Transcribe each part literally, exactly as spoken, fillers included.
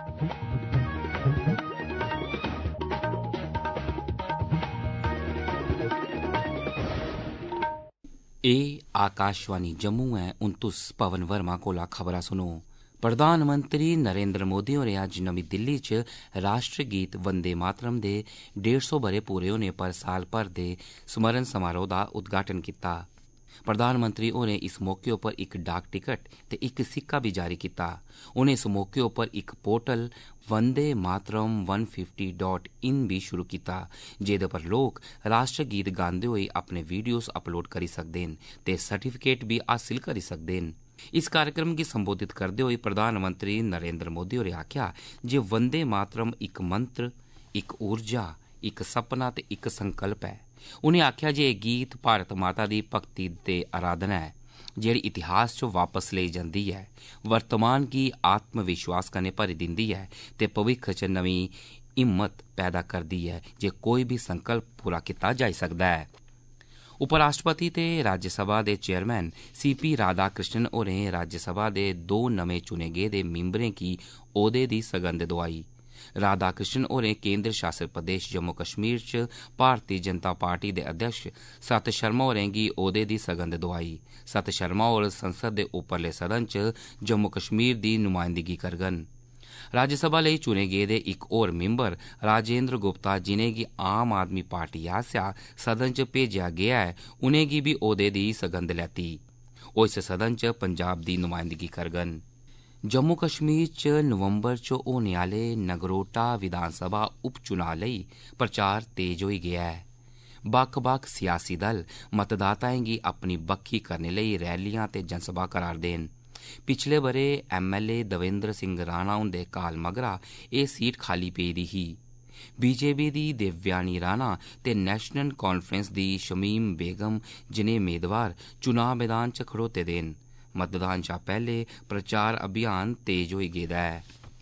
ए आकाशवाणी जम्मू है। हून तुस पवन वर्मा कोला खबरां सुनो। प्रधानमंत्री नरेंद्र मोदी होरें अज्ज नमीं दिल्ली च राष्ट्र गीत वंदे मातरम दे डेढ़ सौ ब'रे पूरे होने पर साल भर दे स्मरण समारोह दा उद्घाटन कीता। प्रधानमंत्री होरें इस मौके उप्पर इक डाक टिकट ते इक सिक्का बी जारी कीता। उनें इस मौके उप्पर इक portal Vande Mataram one fifty dot in बी शुरू कीता, जेह्दे पर लोक राष्ट्र गीत गांदे होई अपने वीडियोज़ अपलोड करी सकदे न ते सर्टिफिकेट बी हासिल करी सकदे न। इस कार्यक्रम गी संबोधित करदे होई प्रधानमंत्री नरेंद्र मोदी होरें आखेआ जे वंदे मातरम इक मंत्र, इक ऊर्जा, इक सपना ते इक संकल्प ऐ। उनें आखेआ जे एह् गीत भारत माता दी भगती ते आराधना ऐ, जेह्ड़ी इतिहास च वापस लेई जंदी ऐ, वर्तमान गी आत्मविश्वास कन्नै भरी दिंदी ऐ ते भविक्ख च नमीं हिम्मत पैदा करदी ऐ जे कोई बी संकल्प पूरा कीता जाई सकदा ऐ। उपराष्ट्रपति ते राज्यसभा दे chairman C P Radhakrishnan होरें राज्यसभा दे दो नमें चुने गेदे मिंबरें गी ओह्दे दी सगंध दोआई। राधा कृष्णन होरें केंद्र शासित प्रदेश जम्मू कश्मीर च भारतीय जनता पार्टी दे अध्यक्ष सत शर्मा होरें गी ओह्दे दी सगंध दोआई। सत शर्मा होर संसद दे उप्परले सदन च जम्मू कश्मीर दी नुमाइंदगी करङन। राज्यसभा लेई चुने गेदे इक होर मिंबर राजेंद्र गुप्ता, जिनेंगी आम आदमी पार्टी आसेआ सदन च भेजेआ गेआ ऐ, उनेंगी बी ओह्दे दी सगंध लैती। ओह् इस सदन च पंजाब दी नुमाइंदगी करङन। जम्मू कश्मीर च नवंबर च होने आह्ले नगरोटा विधानसभा उपचुनाव लेई प्रचार तेज होई गेआ ऐ। बक्ख बक्ख सियासी दल मतदाताएं गी अपनी बक्खी करने लेई रैलियां ते जनसभा करा'रदे न। पिछले ब'रे M L A Devender Singh Rana हुंदे काल मगरा एह् सीट खाली पेदी ही। बीजेपी दी देवयानी राणा ते नेशनल कॉन्फ्रेंस दी शमीम बेगम जनेह् मेदवार चुनाव मैदान च खड़ोते दे न। मतदान शा पैह्ले प्रचार अभियान तेज होई गेदा ऐ।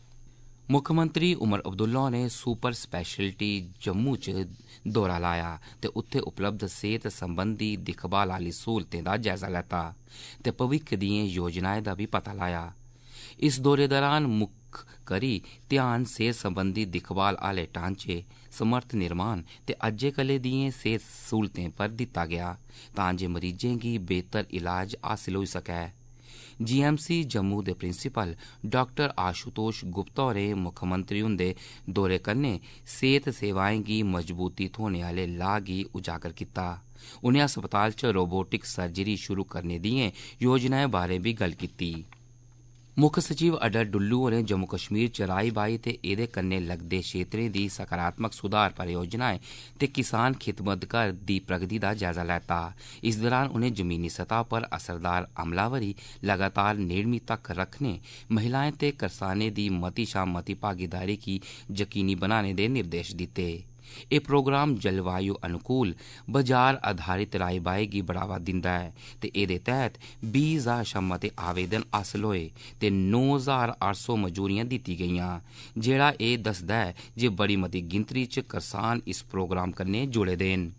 मुक्खमंत्री उमर अब्दुल्ला होरें सुपर स्पैशलिटी जम्मू च दौरा लाया ते उत्थे उपलब्ध सेहत संबंधी दिक्खभाल आह्ली स्हूलतें दा जायजा लैता ते भविक्ख दिएं योजनाएं दा बी पता लाया। इस दौरे दौरान मुक्ख करी ध्यान सेहत संबंधी दिक्खभाल आह्ले ढांचे, समर्थ निर्माण ते अज्जै कल्लै दिएं सेहत स्हूलतें पर दित्ता गेआ तां जे मरीजें गी बेहतर इलाज हासिल होई सकै। जी एम सी जम्मू दे प्रिंसीपल डाक्टर आशुतोष गुप्ता होरें मुक्खमंत्री हुंदे दौरे कन्नै सेहत सेवाएं गी मजबूती थ्होने आह्ले लाह् गी उजागर कीता। उनें अस्पताल च रोबोटिक सर्जरी शुरू करने दिएं योजनाएं बारै बी गल्ल कीती। मुक्ख सचिव अडर डुल्लू होरें जम्मू कश्मीर च राई बाई ते एह्दे कन्नै लगदे क्षेत्रें दी सकारात्मक सुधार परियोजनाएं ते किसान खिदमत घर दी प्रगति दा जायजा लैता। इस दौरान उनें जमीनी सतह पर असरदार अमलावरी लगातार नेड़मी तक्क रखने, महिलाएं ते करसानें दी मती शा मती भागीदारी गी यकीनी बनाने दे निर्देश दित्ते। एह् प्रोग्राम जलवायु अनुकूल बाजार आधारित राई बाई गी बढ़ावा दिंदा ऐ ते एह्दे तैह्त बीह् हजार शा मते आवेदन हासल होए ते नौ हजार अट्ठ सौ मजूरियां दित्ती गेईयां, जेह्ड़ा एह् दसदा ऐ जे बड़ी मती गिनतरी च करसान इस प्रोग्राम कन्नै जुड़े दे न।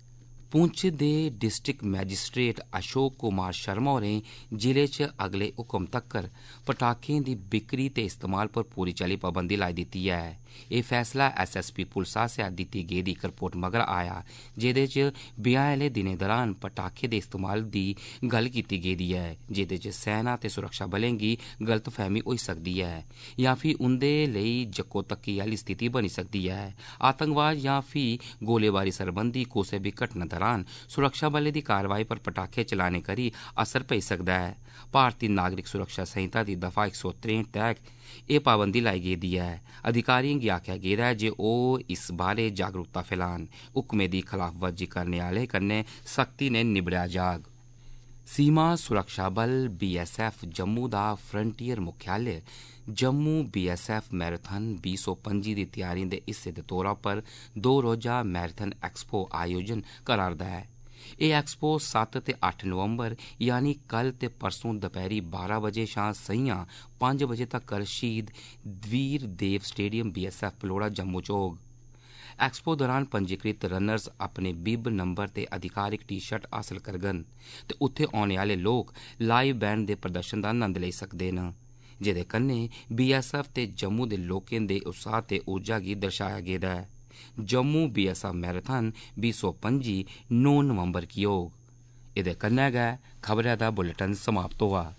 पुंछ दे डिस्ट्रिक्ट मैजिस्ट्रेट अशोक कुमार शर्मा होरें जिले च अगले हुकम तक्कर पटाखें दी बिक्री ते इस्तेमाल पर पूरी चाल्ली पाबंदी लाई दित्ती ऐ। एह् फैसला एस एस पी पुलस आसेआ दित्ती गेदी इक रिपोर्ट मगरा आया, जेह्दे च ब्याह् आह्ले दिनें दौरान पटाखे दे इस्तेमाल दी गल्ल कीती गेदी ऐ, जेह्दे च सेना ते सुरक्षा बलें गी गलतफहमी होई सकदी ऐ जां फ्ही उंदे लेई जक्को-तक्की आह्ली स्थिति बनी सकदी ऐ। आतंकवाद जां फ्ही गोलीबारी सरबंधी कुसै बी घटना दौरान सुरक्षा बलें दी कार्रवाई पर पटाखे चलाने करी असर पेई सकदा ऐ। भारतीय नागरिक सुरक्षा संहिता दी दफा इक सौ त्रेंठ तैह्त एह् पाबंदी लाई गेदी ऐ। अधिकारियें गी आखेआ गेदा ऐ जे ओह् इस बारै जागरूकता फैलान। हुक्में दी खलाफवर्जी करने आह्लें कन्नै सख्ती नै निबड़ेआ जाग। सीमा सुरक्षा बल बी एस एफ जम्मू दा फ्रंटियर मुख्यालय Jammu B S F marathon बीह् सौ पंजी दी त्यारियें दे हिस्से दे तौरा पर दो रोजा मैराथन एक्सपो आयोजन करा'रदा ऐ। एह् एक्सपो सत्त ते अट्ठ नवंबर यानी कल ते परसों दपैह्री बारां बजे शा संझां पंज बजे तक्कर Shaheed Veer Dev stadium B S F Paloura Jammu च होग। एक्सपो दौरान पंजीकृत रनर्स अपने बिब नंबर ते अधिकारिक टी शर्ट हासल करङन ते उत्थे औने आह्ले लोक लाइव बैंड दे प्रदर्शन दा नंद लेई सकदे न। जेदे कन्नै बीएसएफ ते जम्मू दे लोकें दे उत्साह ते ऊर्जा गी दर्शाया गेदा ऐ। जम्मू बीएसएफ मैराथन बीह् सौ पंजी नौ नवंबर गी होग। एह्दे कन्नै गै खबरै दा बुलेटिन समाप्त होआ।